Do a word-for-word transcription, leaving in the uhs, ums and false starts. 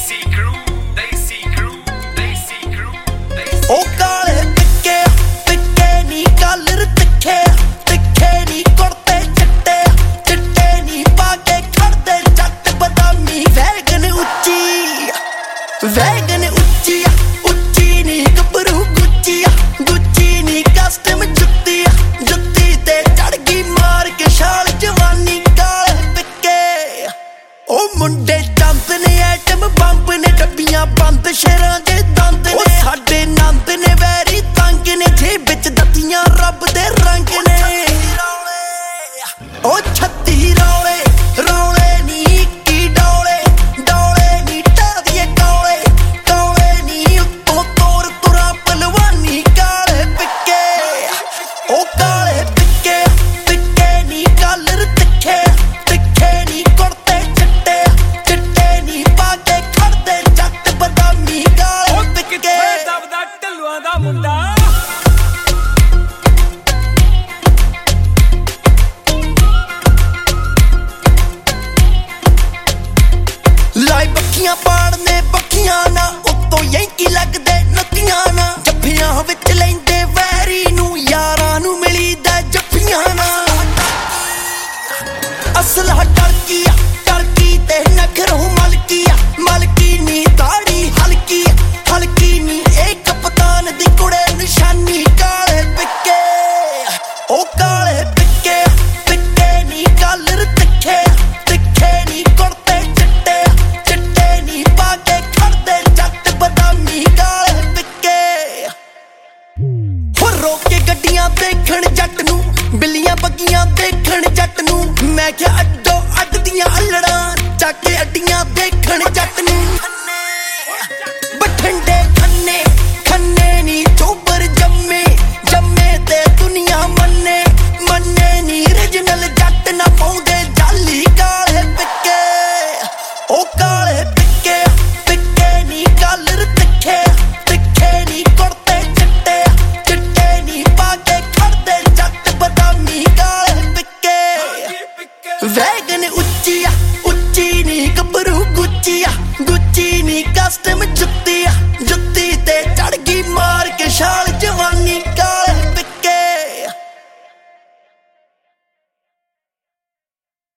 ਉਹ ਕਾਲੇ ਟਿੱਕੇ ਟਿੱਕੇ ਨੀ ਕਾਲਰ ਤਿੱਖੇ ਤਿੱਖੇ ਨੀ ਕੁੜਤੇ ਚਿੱਟੇ ਚਿੱਟੇ ਨੀ ਪਾ ਕੇ ਖੜਦੇ ਜੱਟ ਬਦਾਮੀ ਵੈਗਨ ਉੱਚੀ ਵੈਗਨ ਉੱਚੀ ਉੱਚੀ ਨੀ ਗੱਭਰੂ ਗੁੱਚੀ ਗੁੱਚੀ ਨੀ ਕਸਟਮ ਜੁੱਤੀ ਜੁੱਤੀ ਤੇ ਚੜ ਗਈ ਮਾਰ ਕੇ ਛਾਲ ਜਵਾਨੀ ਕਾਲੇ ਟਿੱਕੇ ਉਹ ਮੁੰਡੇ ਚੰਦ ਨੇ ਐਟਮ ਬੰਬ ਨੇ ਡੱਬੀਆਂ ਬੰਦ ਸ਼ੇਰਾਂ ਦੇ ਦੰਦ ਨੇ ਸਾਡੇ ਨੰਦ ਨੇ ਵੈਰੀ ਤੰਗ ਨੇ ਜੇ ਵਿੱਚ ਦੱਤੀਆਂ ਰੱਬ ਦੇ ਰੰਗ ਨੇ ਉਹ ਛੱਤੀ ਰੌਲੇ ਰੌਲੇ ਨੀ ਕੀ ਡੌਲੇ ਡੌਲੇ ਨੀ ਟਾਦੀਏ ਕੌਲੇ ਕੌਲੇ ਨੀ ਉੱਤੋਂ ਤੋਰ ਤੁਰਾ ਪਲਵਾਨੀ ਕਾਲੇ ਪਿੱਕੇ ਉਹ ਕਾਲੇ ਪਿੱਕੇ ਪਿੱਕੇ ਨੀ ਕਾਲਰ ਤਿੱਖੇ ਤਿੱਖੇ ਨੀ ਕੁੜਤੇ ਚਿੱਟੇ ਚਿੱਟੇ ਨੀ ਪਾ ਕੇ ਖੜਦੇ ਜੱਟ ਬਦਾਮੀ ਕਾਲੇ ਪਿੱਕੇ ਦਬਦਾ ਢੱਲੂਆਂ ਦਾ ਮੁੰਡਾ ਲਾਈ ਬੱਖੀਆਂ ਪਾੜਨੇ ਬੱਖੀਆਂ ਨਾ ਉੱਤੋਂ ਯੈਂਕੀ ਲੱਗਦੇ ਨੱਤੀਆਂ ਨਾ ਜੱਫੀਆਂ ਵਿੱਚ ਲੈਂਦੇ ਵੈਰੀ ਨੂੰ ਯਾਰਾਂ ਨੂੰ ਮਿਲੀਦਾ ਜੱਫੀਆਂ ਨਾ ਅਸਲਾ ਟਰਕੀ ਟਰਕੀ ਤੇ ਨਖਰੋਂ ਮਲਕੀ ਮਲਕੀ ਨੀ ਦਾੜੀ ਹਲਕੀ ਹਲਕੀ ਨੀ ਇਹ ਕਪਤਾਨ ਦੀ ਕੁੜੇ ਨਿਸ਼ਾਨੀ ਕਾਲੇ ਪਿੱਕੇ ਉਹ ਕਾਲੇ ਪਿੱਕੇ ਪਿੱਕੇ ਨੀ ਕਾਲਰ ਤਿੱਖੇ ਤਿੱਖੇ ਨੀ ਕੁੜਤੇ ਚਿੱਟੇ ਚਿੱਟੇ ਨੀ ਪਾ ਕੇ ਖੜਦੇ ਜੱਟ ਬਦਾਮੀ ਕਾਲੇ ਪਿੱਕੇ ਹੋ ਰੋਕ ਕੇ ਗੱਡੀਆਂ ਦੇਖਣ ਜੱਟ ਨੂੰ ਬਿੱਲੀਆਂ ਬੱਗੀਆਂ ਦੇਖਣ ਜੱਟ ਨੂੰ ਮੈਂ ਕਿਹਾ ਅੱਡੋ ਅੱਡ ਦੀਆਂ ਅਲੜਾਂ ਚੱਕ ਕੇ ਅੱਡੀਆਂ ਦੇਖਣ ਜੱਟ ਨੂੰ